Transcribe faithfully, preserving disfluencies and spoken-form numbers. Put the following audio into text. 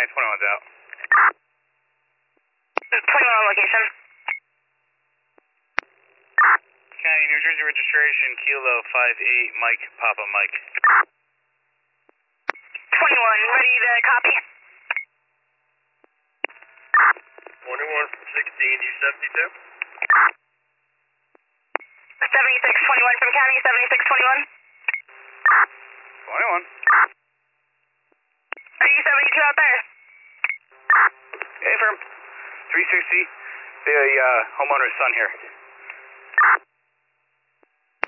County, twenty-one's out. twenty-one on location. County, New Jersey registration, Kilo five eight, Mike, Papa Mike. twenty-one, ready to copy? twenty-one from sixteen, U seventy-two. seventy-six twenty-one from County, seventy-six twenty-one. twenty-one. Are you seventy-two out there? Hey, firm. three sixty, the uh, homeowner's son here.